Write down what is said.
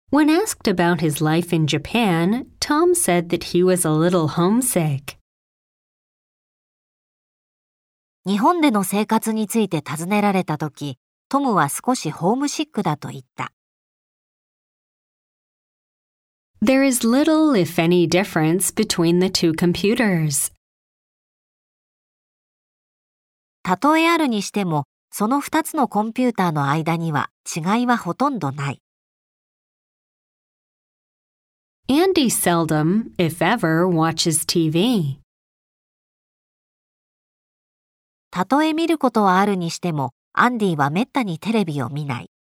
When asked about his life in Japan, Tom said that he was a little homesick. 日本での生活について尋ねられたとき、トムは少しホームシックだと言った。 There is little, if any, difference between the two computers. たとえあるにしても、その2つのコンピューターの間には違いはほとんどない。 Andy seldom, if ever, watches TV. たとえ見ることはあるにしても、アンディはめったにテレビを見ない。